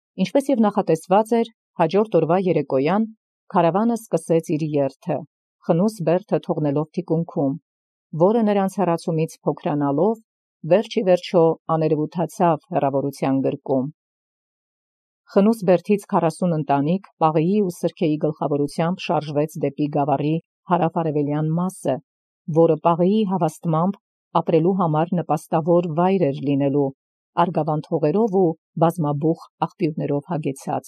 Ինչպես և նախատեսված էր, հաջորդ օրվա երեկոյան քարավանը սկսեց իր երթը, խնուս բերդը թողնելով թիկունքում, որը նրանց հեռացումից փոքրանալով, վերջ ի վերջո աներևութացավ հեռավորության գրկում։ Խնուս բերդից 40 ընտանիք Պաղեի ու Սրքեի գլխավորությամբ շարժվեց դեպի գավառի հարավ-արևելյան մասը, որը Պաղեի հավաստմամբ ապրելու համար նպաստավոր վայր էր լինելու, արգավանդ հողերով ու բազմաբուխ աղբյուրներով հագեցած։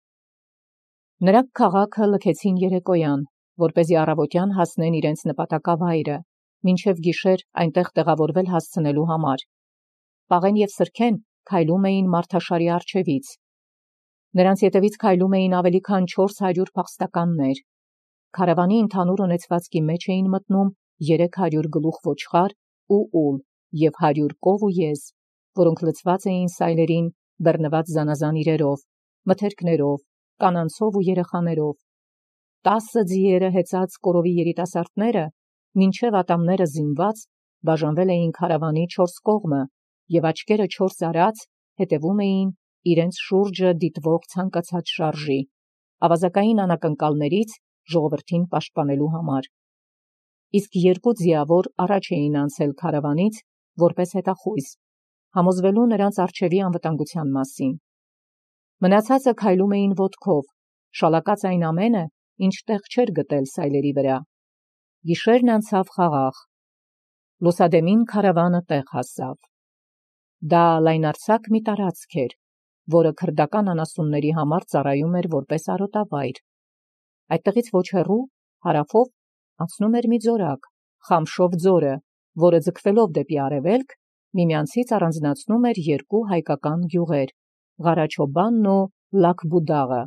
Նրանք քաղաքը լքեցին երեկոյան, որպեսզի առավոտյան հասնեն իրենց նպատակավայրը, մինչև գիշեր այնտեղ տեղավորվել հասցնելու համար։ Պաղեն և Սրքեն քայլում էին մարդաշարի առջևից։ Նրանց ետևից քայլում էին ավելի քան 400 փախստականներ։ Քարավանի ընդհանուր ունեցվածքի մեջ էին մտնում 300 գլուխ ոչխար ու ուլ և 100 կով ու եզ, որոնք լցված էին սայլերին բեռնված զանազան իրերով, մթերքներով, կանանցով ու երեխաներով։ 10 ձիերը հեծած կորովի երիտասարդները, մինչև ատամները զինված, բաժանվել էին քարավանի 4 կողմը և աչքերը 4 արած հետևում էին իրենց շուրջը դիտվող ցանկացած շարժի, ավազակային անակնկալներից ժողովրդին պաշտպանելու համար։ Իսկ 2 ձիավոր առաջ էին անցել քարավանից որպես հետախույզ, համոզվելու նրանց առջևի անվտանգության մասին։ Մնացածը քայլում էին ոտքով, շալակած այն ամենը, ինչ տեղ չէր գտել սայլերի վրա։ Գիշերն անցավ խաղաղ։ Լուսադեմին քարավանը տեղ հասավ։ Դա լայնարձակ մի տարածք էր, որը քրդական անասունների համար ծառայում էր որպես արոտավայր։ Այդտեղից ոչ հեռու, հարավով, անցնում էր մի ձորակ, Խամշով ձորը, որը ձգվելով դեպի արևելք, միմյանցից առանձնացնում էր 2 հայկական գյուղեր՝ Ղարաչոբանն ու Լաքբուդաղը։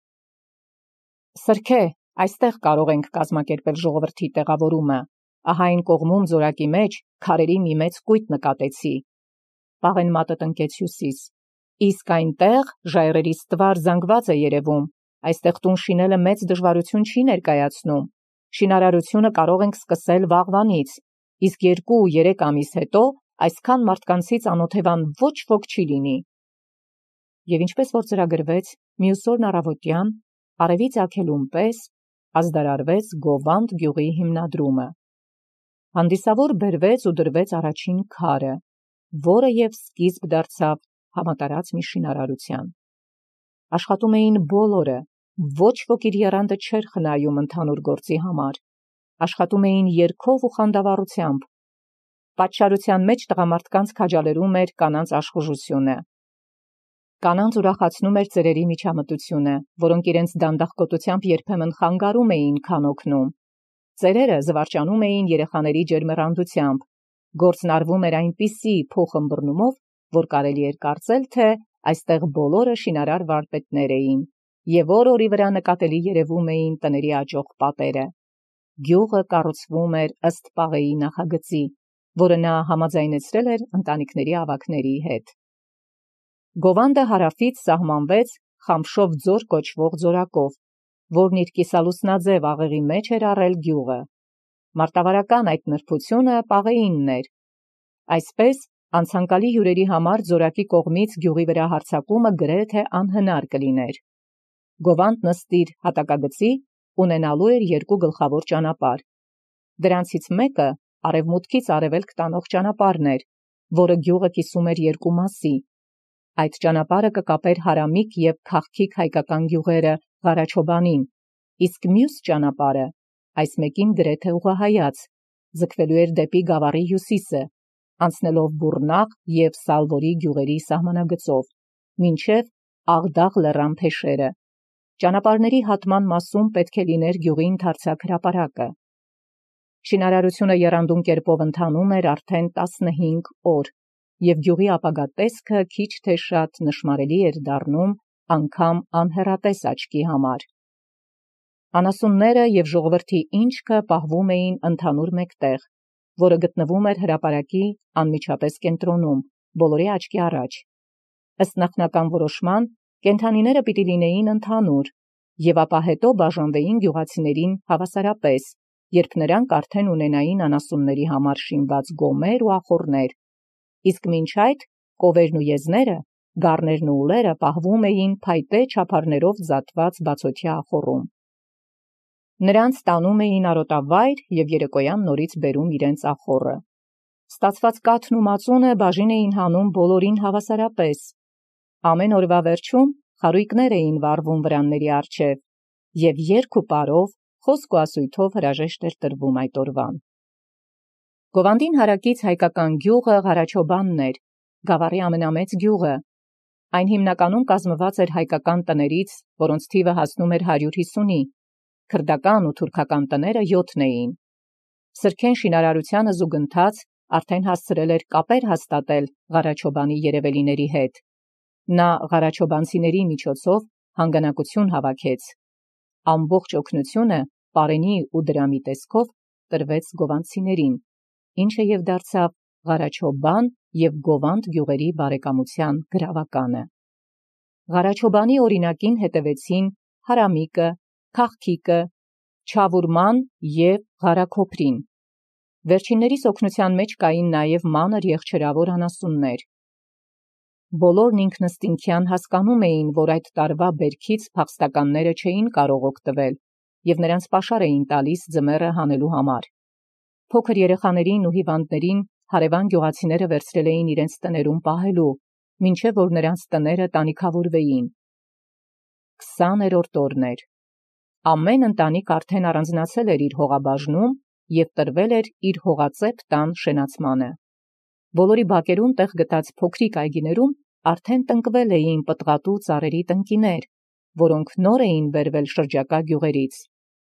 Սրքե, այստեղ կարող ենք կազմակերպել ժողովրդի տեղավորումը, ահա այն կողմում ձորակի մեջ քարերի մի մեծ կույտ նկատեցի։ Պաղեն մատը տնկեց հյուսիս։ Իսկ այնտեղ ժայռերի ստվար զանգված է երևում, այստեղ տուն շինելը մեծ դժվարություն չի ներկայացնում։ Շինարարությունը կարող ենք սկսել վաղվանից, իսկ 2-3 ամիս հետո այսքան մարդկանցից անօթևան ոչ ոք չի լինի։ Եվ ինչպես որ ծրագրվեց, մյուս օրն առավոտյան, արևից աքելուն պես, ազդարարվեց Գովանդ գյուղի հիմնադրումը։ Հանդիսավոր բերվեց ու դրվեց առաջին քարը, որը և սկիզբ դարձավ համատարած մի շինարարության։ Աշխատում էին բոլորը, ոչ ոք իր եռանդը չէր խնայում ընդհանուր գործի համար։ Աշխատում էին երգով ու խանդավառությամբ։ Պատշարության մեջ տղամարդկանց քաջալերում էր կանանց աշխուժությունը։ Կանանց ուրախացնում էր ծերերի միջամտությունը, որոնք իրենց դանդաղկոտությամբ երբեմն խանգարում էին քանօգնում։ Ծերերը զվարճանում էին երեխաների ջերմեռանդությամբ։ Գործն արվում էր այնպիսի փոխըմբռնումով, որ կարելի էր կարծել, թե այստեղ բոլորը շինարար վարպետներ էին, և օր-օրի վրա նկատելի երևում էին տների աճող պատերը։ Գյուղը կառուցվում էր ըստ Պաղեի նախագծի, որը նա համաձայնեցրել էր ընտանիքների ավագների հետ։ Գովանդը հարավից սահմանվեց Խամշով ձոր կոչվող ձորակով, որն իր կիսալուսնաձև աղեղի մեջ էր առել գյուղը։ Մարտավարական այդ նրբությունը Պաղեինն էր։ Այսպես, անցանկալի հյուրերի համար ձորակի կողմից գյուղի վրա հարձակումը գրեթե անհնար կլիներ։ Գովանդն ըստ իր հատակագծի ունենալու էր 2 գլխավոր ճանապարհ։ Դրանցից մեկը արևմուտքից արևելք տանող ճանապարհն էր, որը գյուղը կիսում էր 2 մասի։ Այդ ճանապարհը կկապեր Հարամիկ և քաղցիկ հայկական գյուղերը Ղարաչոբանին, իսկ մյուս ճանապարհը, այս մեկին գրեթե ուղղահայաց, ձգվելու էր դեպի գավառի հյուսիսը, անցնելով Բուռնաղ և Սալվորի գյուղերի սահմանագծով, մինչև Աղդաղ լեռան փեշերը։ Ճանապարհների հատման մասում պետք է լիներ գյուղի ընդարձակ հրապարակը։ Շինարարությունը եռանդուն կերպով ընթանում էր արդեն 15 օր, և գյուղի ապագա տեսքը քիչ թե շատ նշմարելի էր դառնում անգամ անհեռատես աչքի համար։ Անասունները և ժողովրդի ինչքը պահվում էին ընդհանուր մեկտեղ, որը գտնվում էր հրապարակի անմիջապես կենտրոնում, բոլորի աչքի առաջ։ Ըստ նախնական որոշման, կենդանիները պիտի լինեին ընդհանուր, և ապա հետո բաժանվեին գյուղացիներին հավասարապես, երբ նրանք արդեն ունենային անասունների համար շինված գոմեր ու ախոռներ, իսկ մինչ այդ կովերն ու եզները գառներն ու ուլերը պահվում էին փայտե չափարներով զատված բացօթյա ախոռում։ Նրանց տանում էին արոտավայր և երեկոյան նորից բերում իրենց ախոռը։ Ստացված կաթն ու մածունը բաժին էին հանում բոլորին հավասարապես։ Ամեն օրվա վերջում խարույկներ էին վառվում վրանների առջև, և երգ ու պարով, խոսք ու ասույթով հրաժեշտ էր տրվում այդ օրվան։ Գովանդին հարակից հայկական գյուղը Ղարաչոբանն էր, գավառի ամենամեծ գյուղը։ Այն հիմնականում կազմված էր հայկական տներից, որոնց թիվը հասնում էր 150-ի, քրդական ու թուրքական տները 7 էին։ Սրքեն շինարարությանը զուգընթաց արդեն հասցրել էր կապեր հաստատել Ղարաչոբանի երևելիների հետ։ Նա ղարաչոբանցիների միջոցով հանգանակություն հավաքեց։ Ամբողջ օգնությունը պարենի ու դրամի տեսքով տրվեց գովանդցիներին, ինչը և դարձավ Ղարաչոբան և Գովանդ գյուղերի բարեկամության գրավականը։ Ղարաչոբանի օրինակին հետևեցին Հարամիկը, Քաղքիկը, Չավուրման և Ղարաքոփրին։ Վերջիններիս օգնության մեջ կային նաև մանր եղջերավոր անասուններ։ Բոլորն ինքնըստինքյան հասկանում էին, որ այդ տարվա բերքից փախստականները չէին կարող օգտվել, և նրանց պաշար էին տալիս ձմեռը հանելու համար։ Փոքր երեխաներին ու հիվանդներին հարևան գյուղացիները վերցրել էին իրենց տներում պահելու, մինչև որ նրանց տները տանիքավորվեին։ 20-րդ օրն էր։ Ամեն ընտանիք արդեն առանձնացել էր իր հողաբաժնում և տրվել էր իր հողածեպ տան շենացմանը։ Բոլորի բակերում տեղ գտած փոքրիկ այգիներում արդեն տնկվել էին պտղատու ծառերի տնկիներ, որոնք նոր էին բերվել շրջակա գյուղերից։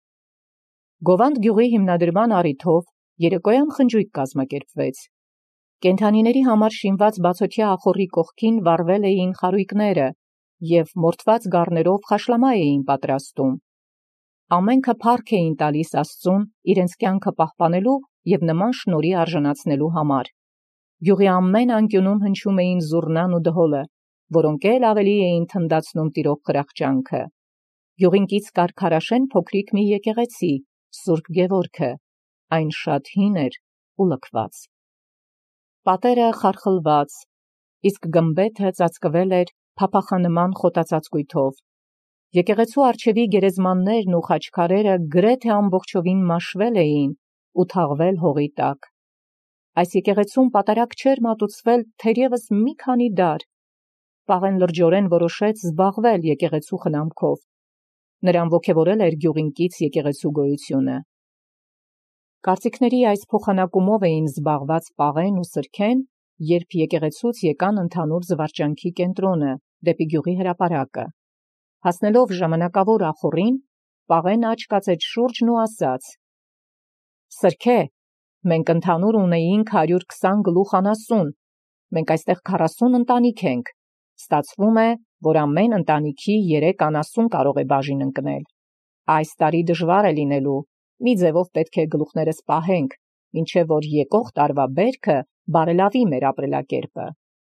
Գովանդ գյուղի հիմնադրման առիթով երեկոյան խնջույք կազմակերպվեց։ Կենդանիների համար շինված բացօթյա ախոռի կողքին վառվել էին խարույկները և մորթված գառներով խաշլամա էին պատրաստում։ Ամենքը փառք էին տալիս Աստծուն իրենց կյանքը պահպանելու և նման շնորհի արժանացնելու համար։ Գյուղի ամեն անկյունում հնչում էին զուռնան ու դհոլը, որոնք էլ ավելի էին թնդացնում տիրող խրախճանքը։ Գյուղին կից կար քարաշեն փոքրիկ մի եկեղեցի, Սուրբ Գևորգը, այն շատ հին էր ու լքված։ Պատերը խարխլված, իսկ գմբեթը ծածկվել էր փափախանման խոտածածկույթով։ Եկեղեցու առջևի գերեզմաններն ու խաչքարերը գրեթե ամբողջովին մաշվել էին ու թաղվել հողի տակ։ Այս եկեղեցում պատարագ չէր մատուցվել թերևս մի քանի դար։ Պաղեն լրջորեն որոշեց զբաղվել եկեղեցու խնամքով։ Նրան ոգևորել էր գյուղին կից եկեղեցու գոյությունը։ Կարծիքների այս փոխանակումով էին զբաղված Պաղեն ու Սրքեն, երբ եկեղեցուց եկան ընդհանուր զվարճանքի կենտրոնը, դեպի գյուղի հրապարակը։ Հասնելով ժամանակավոր ախոռին, Պաղեն աջ կացեց շուրջն ու ասաց. «Սրքե, մենք ընդհանուր ունեինք 120 գլուխ անասուն, մենք այստեղ 40 ընտանիք ենք, ստացվում է, որ ամեն ընտանիքի 3 անասուն կարող է բաժին ընկնել։ Այս տարի դժվար է լինելու, մի ձևով պետք է գլուխներս պահենք, մինչև որ եկող տարվա բերքը բարելավի մեր ապրելակերպը»։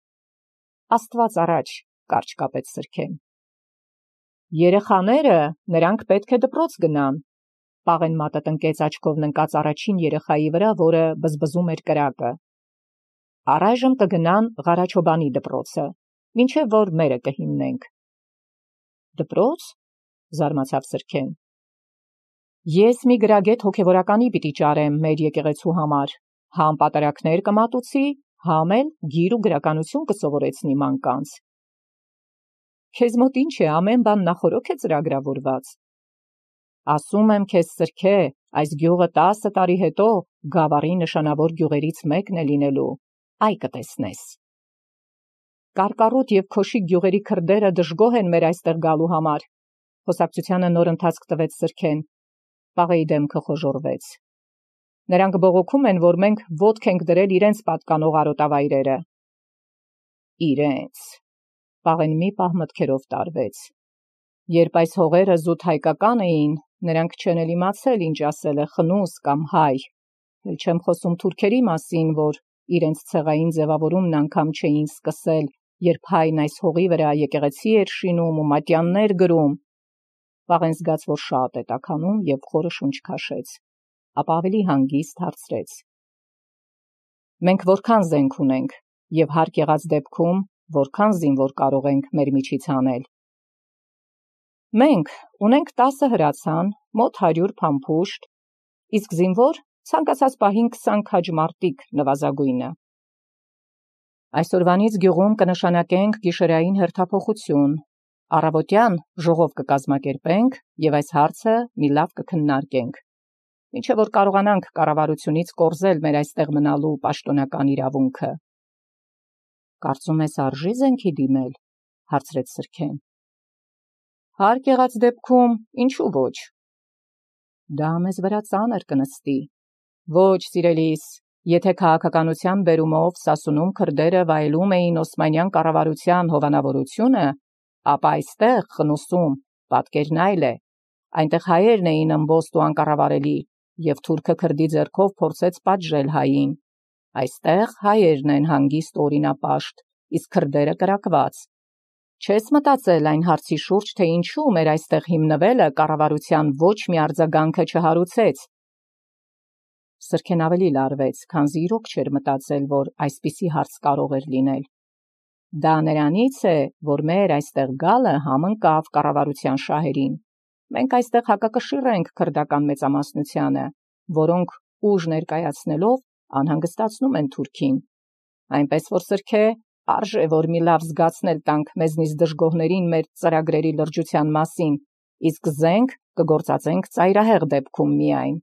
Աստված առաջ, կարճ կապեց Սրքեն։ «Երեխաները, նրանք պետք է դպրոց գնան», Պաղեն մատը տնկեց աչքով ննկած առաջին երեխայի վրա, որը բզբզում էր կրակը։ «Առայժմ կգնան Ղարաչոբանի դպրոցը, մինչև որ մերը կհիմնենք»։ «Դպրոց», զարմացավ Սրքեն։ «Ես մի գրագետ հոգևորականի պիտի ճարեմ մեր եկեղեցու համար, համ պատարագներ կմատուցի, համ էլ գիր ու գրականություն կսովորեցնի մանկանց»։ «Քեզ մոտ ինչ է, ամեն բան նախօրոք է ծրագրավորված»։ «Ասում եմ քեզ, Սրքե, այս գյուղը 10 տարի հետո գավառի նշանավոր գյուղերից մեկն է լինելու, այ կտեսնես»։ «Կարկառոտ և Քոշիկ գյուղերի քրդերը դժգոհ են մեր այստեղ գալու համար», խոսակցությանը նոր ընթացք տվեց Սրքեն։ Պաղեի դեմքը խոժոռվեց։ «Նրանք բողոքում են, որ մենք ոտք ենք դրել իրենց պատկանող արոտավայրերը»։ «Իրենց»։ Պաղեն մի պահ մտքերով տարվեց։ Երբ այս հողերը զուտ հայկական էին, նրանք չեն էլ իմացել ինչ ասել է խնուս կամ հայ։ Էլ չեմ խոսում թուրքերի մասին, որ իրենց ցեղային ձևավորումն անգամ չէին սկսել, երբ հայն այս հողի վրա եկեղեցի էր շինում ու մատյաններ գրում։ Պաղեն զգաց, որ շատ է տաքանում և խորը շունչ քաշեց, ապա ավելի հանգիստ հարցրեց. «Մենք որքան զենք ունենք, և հարկ եղած դեպքում որքան զինվոր կարող ենք մեր միջից անել։ Մենք ունենք 10 հրացան, մոտ 100 փամփուշտ, իսկ զինվոր ցանկացած պահին 20 քաջ մարտիկ նվազագույնը։ Այսօրվանից գյուղում կնշանակենք գիշերային հերթափոխություն, առավոտյան ժողով կկազմակերպենք և այս հարցը մի լավ կքննարկենք, մինչև որ կարողանանք կառավարությունից կորզել մեր այստեղ մնալու պաշտոնական իրավունքը։ Կարծում ես արժի զենքի դիմել, հարցրեց Սրքեն։ Հարկ եղած դեպքում ինչու ոչ։ Դա մեզ վրա ծանր կնստի։ Ոչ, սիրելիս, եթե քաղաքականության բերումով Սասունում քրդերը վայելում էին Օսմանյան կառավարության հովանավորությունը, ապա այստեղ Խնուսում պատկերն այլ է։ Այնտեղ հայերն էին ըմբոստ ու անկառավարելի, և թուրքը քրդի ձեռքով փորձեց պատժել հային։ Այստեղ հայերն են հանգիստ ու օրինապաշտ, իսկ քրդերը կրակված։ Չես մտածել այն հարցի շուրջ, թե ինչու մեր այստեղ հիմնվելը կառավարության ոչ մի արձագանքը չհարուցեց։ Սրքեն ավելի լարվեց, քանզի իրոք չէր մտածել, որ այսպիսի հարց կարող էր լինել։ Դա նրանից է, որ մեր այստեղ գալը համընկավ կառավարության շահերին։ Մենք այստեղ հակակշիռ ենք քրդական մեծամասնությանը, որոնք ուժ ներկայացնելով անհանգստացնում են թուրքին։ Այնպես որ Սրքե, արժե որ մի լավ զգացնել տանք մեզնից դժգոհներին մեր ծրագրերի լրջության մասին, իսկ զենք կգործածենք ծայրահեղ դեպքում միայն։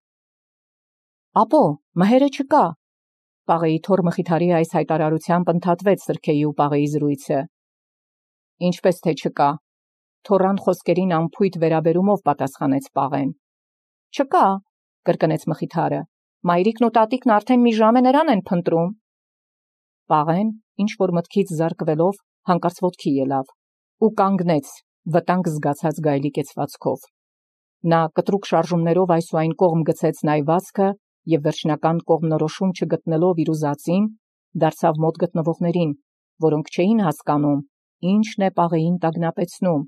Ապո, մհերը չկա։ Պաղեի թոռ Մխիթարի այս հայտարարությամբ ընդհատվեց Սրքեի ու Պաղեի զրույցը։ Ինչպես թե չկա, թոռան խոսքերին անփույթ վերաբերումով պատասխանեց Պաղեն։ Չկա, կրկնեց Մխիթարը, մայրիկն ու տատիկն արդեն մի ժամ է նրան են փնտրում։ Պաղեն, ինչ-որ մտքից զարկվելով, հանկարծ ոտքի ելավ ու կանգնեց, վտանգ զգացած գայլի կեցվածքով։ Նա կտրուկ շարժումներով այս ու այն կողմ գցեց նայվածքը և վերջնական կողմնորոշում չգտնելով իր ուզածին, դարձավ մոտ գտնվողներին, որոնք չէին հասկանում, ինչն է Պաղեին տագնապեցնում։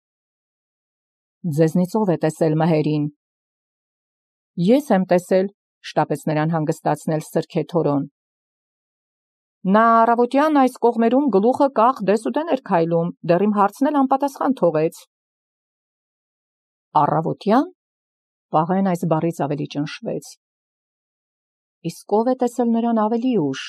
Ձեզնից ով է տեսել մհերին։ Ես եմ տեսել, շտապեց նրան հանգստացնել Սրքե Թորոն։ Նա առավոտյան այս կողմերում գլուխը կախ դեսուդեն էր քայլում, դեռ իմ հարցն էլ անպատասխան թողեց։ Առավոտյան։ Պաղեն այս բառից ավելի ճնշվեց։ Իսկ ով է տեսել նրան ավելի ուշ։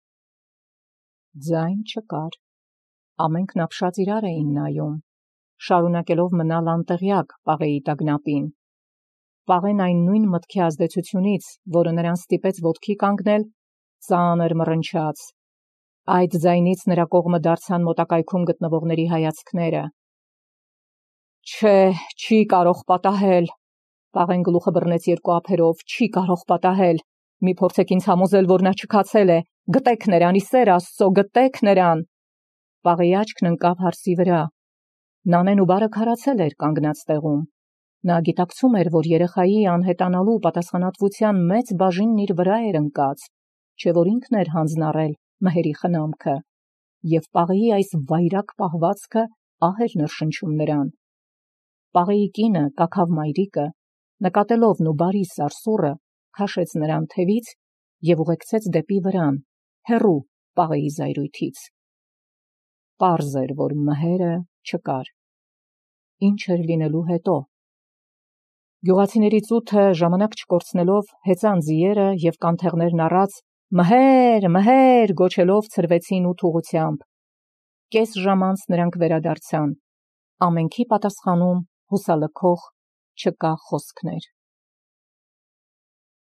Ձայն չկար։ Ամենքն ապշած իրար էին նայում, շարունակելով մնալ անտեղյակ Պաղեի տագնապին։ Պաղեն այն նույն մտքի ազդեցությունից, որը նրան ստիպեց ոտքի կանգնել, ծանր մռնչաց։ Այդ ձայնից նրա կողմը դարձան մոտակայքում գտնվողների հայացքները։ Չէ, չի կարող պատահել։ Պաղեն գլուխը բռնեց երկու ափերով, չի կարող պատահել։ Մի փորձեք ինձ համոզել, որ նա չքացել է։ Գտեք նրան, ի սեր Աստծո, գտեք նրան։ Պաղեի աչքն ընկավ հարսի վրա։ Նանեն ու բարը քարացել էր կանգնած տեղում։ Նա գիտակցում էր, որ երեխայի անհետանալու պատասխանատվության մեծ բաժինն իր վրա էր ընկած, չէ որ ինքն էր հանձնառել մհերի խնամքը, և Պաղեի այս վայրագ պահվածքը ահ էր ներշնչում նրան։ Պաղեի կինը, կաքավ մայրիկը, նկատելով նուբարի սարսուռը, քաշեց նրան թևից և ուղեկցեց դեպի վրան, հեռու Պաղեի զայրույթից։ Պարզ էր, որ մհերը չկար։ Ինչ էր լինելու հետո։ Գյուղացիների ծութը ժամանակ չկորցնելով հեծան ձիերը և կանթեղներն առած «Մհեր, մհեր» գոչելով ցրվեցին ութ ուղղությամբ։ Կես ժամ անց նրանք վերադարձան։ Ամենքի պատասխանում հուսալքող չկա խոսքներ։